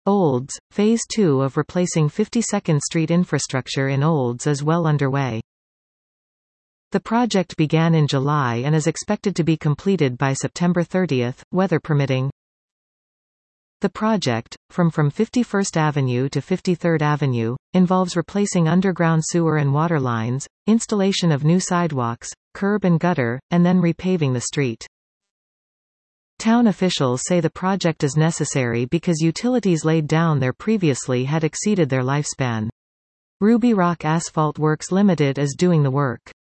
Olds, Phase 2 of replacing 52nd Street infrastructure in Olds is well underway. The project began in July and is expected to be completed by September 30, weather permitting. The project, from 51st Avenue to 53rd Avenue, involves replacing underground sewer and water lines, installation of new sidewalks, curb and gutter, and then repaving the street. Town officials say the project is necessary because utilities laid down there previously had exceeded their lifespan. Ruby Rock Asphalt Works Limited is doing the work.